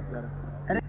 अरे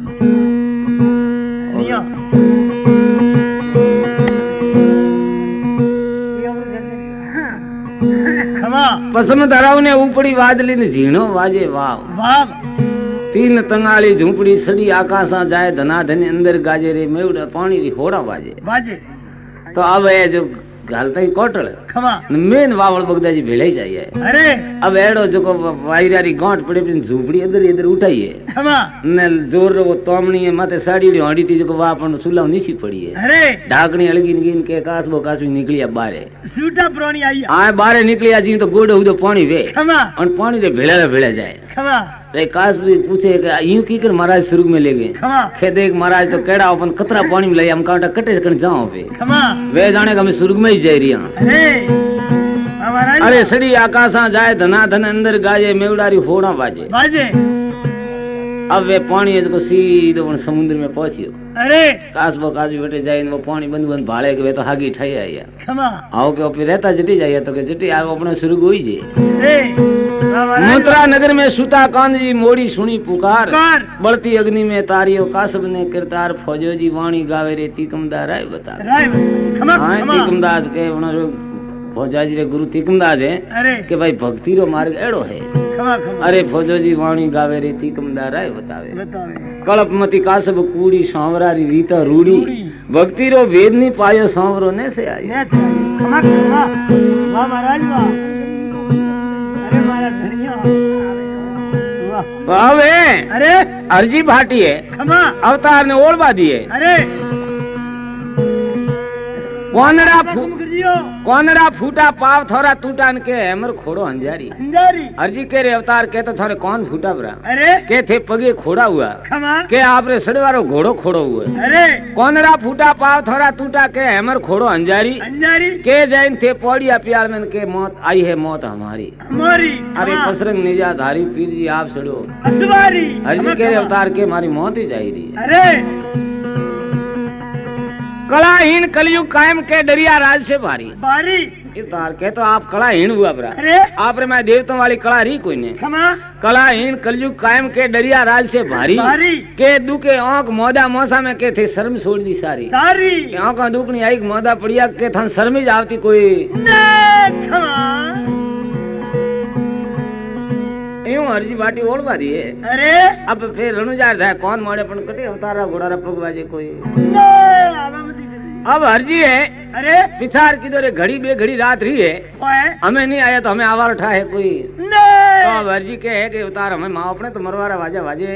पसम धराव ने उपड़ी वादली ने झीणो वाजे वाव वाव तीन तंगाली झूपड़ी सड़ी आकाशा जाए धना धन अंदर गाजे रे मेवड़ा पानी री होड़ा वाजे वाजे तो अब ये जो घालता ही कोटल मेन वावल बगदाजी भेड़ाई जाइए। अरे अब एड़ो जो को वायरारी गांठ पड़े बिन झूपड़ी इधर इधर उठाइए ने जोर रो तोमणी है माथे साड़ी री हांडी थी जो को वापन सुलाव नीची पड़ी है। अरे ढाकनी अलगी गिन के कासबो कासु निकलिया बारे सूटा प्रोणी आई आ बारे निकलिया जी तो गोड़ उदो पानी वे और पानी रे भेड़ा जाए रे कास भी पूछे कि यूं की कर महाराज स्वर्ग में ले गए खे देख महाराज तो केड़ा अपन कतरा पानी में ले हम कांटा कटे कर जाओ वे जाने का मैं स्वर्ग में ही जाई रिया। अरे सड़ी आकाशा जाए धना धन अंदर गाजे मेवड़ारी होड़ा बाजे अब वे पानी है तो सीधो समुद्र में पहुंचियो। अरे कासबो काजू बेटे जाए वो पानी बंद बंद भाड़े के वे तो हागी ठाई आई आओ के ऊपर रहता जटी जाइए तो के जटी आओ अपने स्वर्ग होई जे। मुद्रा नगर में सुता कांद जी मोड़ी सुनी पुकार बढ़ती अग्नि में तारियो कासब ने किरदार फौजो जी वाणी गावे रे तीकमदार राय बता तीकमदार के फौजा जी रे गुरु तीकमदार है कि भाई भक्ति रो मार्ग एड़ो है। अरे फौजो जी वाणी गावे रे तीकमदार राय बतावे कल्पमती कासब कूड़ी सांवरा री रीता रूड़ी भक्ति रो वेद नहीं पायो सांवरो ने से आई। अरे अरे अर्जी भाटी है अवतार ने ओढ़वा दिए। अरे कौनड़ा फूटा पाव थोड़ा टूटा के हमर खोड़ो अंजारी अर्जी के रे अवतार के तो थारे कौन फूटा बरा अरे के थे पगे खोड़ा हुआ के आप रे सड़वारो घोड़ो खोड़ो हुआ। अरे कौनड़ा फूटा पाव थोड़ा टूटा के हमर खोड़ो अंजारी के जैन थे पौड़िया प्यार में के मौत आई है मौत हमारी। अरे पसरंग निजा धारी पीर जी आप सड़ो अर्जी के रे अवतार के हमारी मौत ही जाई रही। अरे कलाहीन कलयुग कायम के डरिया राज से भारी तार के तो आप कलाहीन हुआ बरा आप रे मैं देवतों वाली कला रही कोई ने कलाहीन कलयुग कायम के डरिया राज से भारी के दुखे आंख मोदा मौसा में के थे शर्म छोड़ दी सारी आंख दुखनी आई मोदा पड़िया के थन शर्मी जावती कोई यूं अर्जी बाटी ओढ़वा दी है। अरे अब फिर रणुजार था कौन मोड़े पण कटे अवतारा घोड़ा पगवाजे कोई अब अर्जी है। अरे पिछार की दो घड़ी बे घड़ी रात रही है हमें नहीं आया तो हमें आवार उठा है कोई तो अब अर्जी के है कि उतार हमें माँ अपने तो मरवारा वाजा वाजे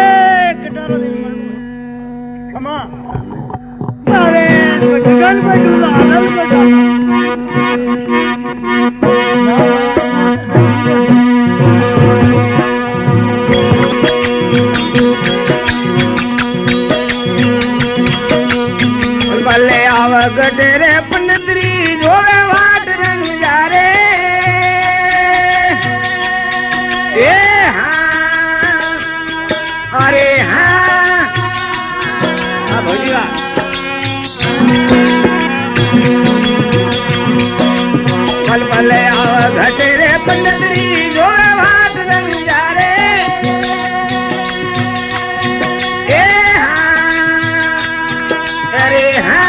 गडेरे पंडतरी जोगे वाट रंग जा रे हाँ अरे हाँ भैया पल पल आव घटेरे पंडतरी जोगे वाट रंग जा रे हाँ अरे हाँ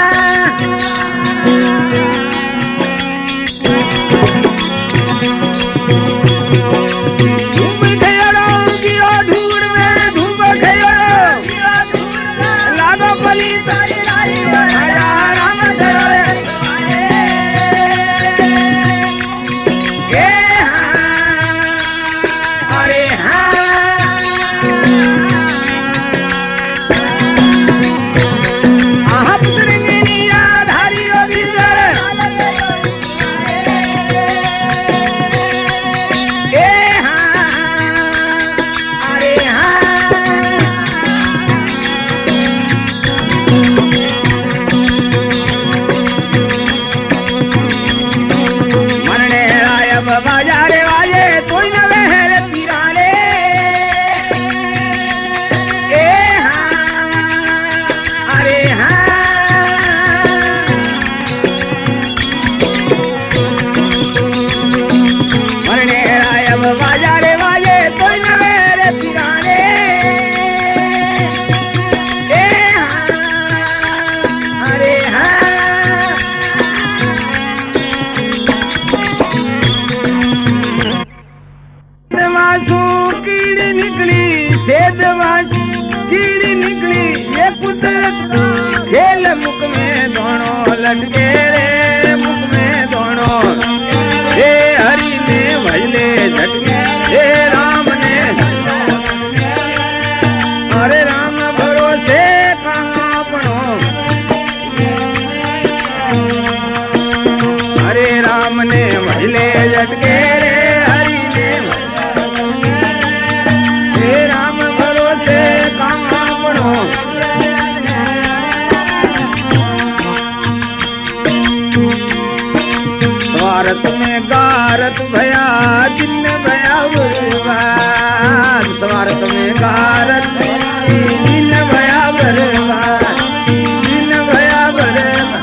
लटके रे मुख में दोनों, हे हरि ने भजले झटके, हे राम ने, अरे राम भरोसे कहाँ पड़ो, हरे राम ने भजले झटके रे हरि ने, हे राम भरोसे कहाँ पड़ो। स्वार्थ में गारत भया दिन भया बर्बाद, स्वार्थ में गारत दिन भया बर्बाद, दिन भया बर्बाद।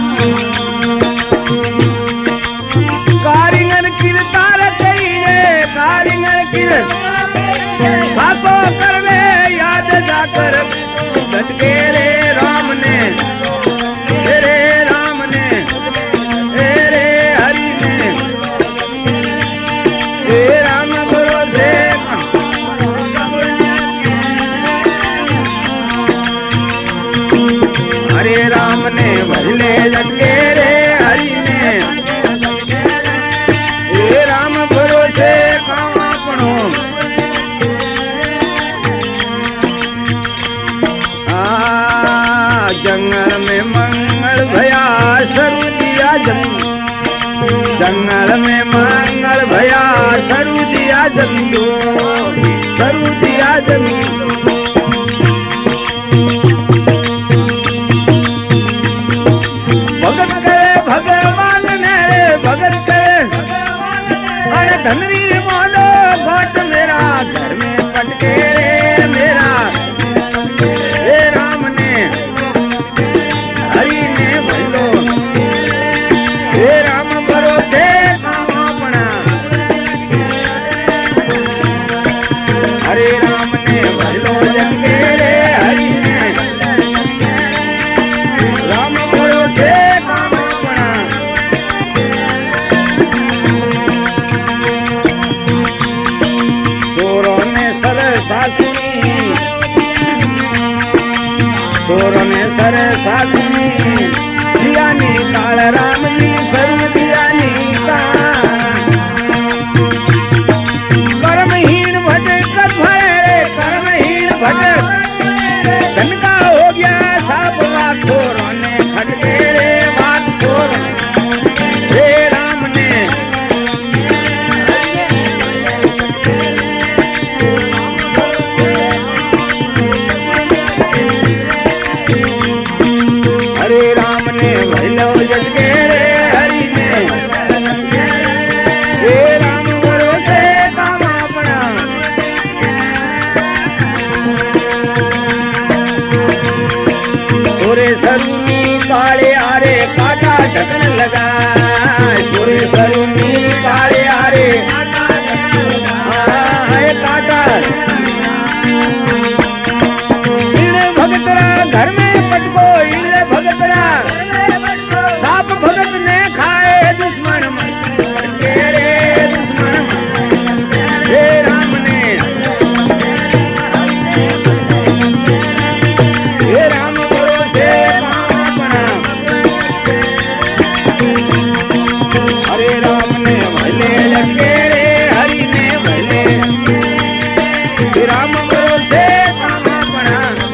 कारीगर किरतार कहिए, कारीगर किर साको करवे याद जाकर झटके रे राम ने, रे राम ने, रे हरि ने, हे राम भरोसे हरे राम ने भजले झटके रे हरि ने, हे राम भरोसे कहाँ पड़ो। जंगल में मंगल भया सरू दिया जमी, जंगल में मंगल भया सरू दिया जमी, सरू दिया जमी। भगत करे भगवान ने, भगत करे अरे धनरी मोलो घोट मेरा घर में पटके रे मेरा, हे राम ने हरि ने भजलो, हे राम भरोसे कहाँ पड़ा, हरे राम ने भजलो झटके रे हरि ने, राम भरोसे कहाँ पड़ा। चोरों ने सरसा सुनी, चोरों ने सरसा सुनी, दिया निकाल राम जी सरू दिया निकाल। कर्महीन भटक भरे, कर्महीन भटक धन का हो गया साप वाक, चोरों ने खटके रे बात चोर, हे राम ने, हरे राम ने भजलो झटके रे हरि ने, हे राम भरोसे कहाँ पड़ा। तोरे सरूनी काले आरे काटा ढकन लगा, तोरे सरूनी काले आरे काटा भगतरा घर में पटको, इले भगतरा साप भगत ने खाए दुश्मन रे दुश्मन, हे राम ने, हे राम भरोसे कहाँ पड़ा, हरे राम ने भजले झटके रे हरि ने भजले, हे राम भरोसे कहाँ पड़ा।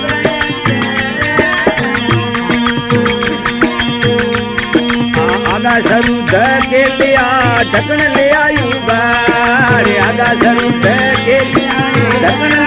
आगा सरू के लिया ढकन ले आयु बारे, आगा सरू के लिया ढकन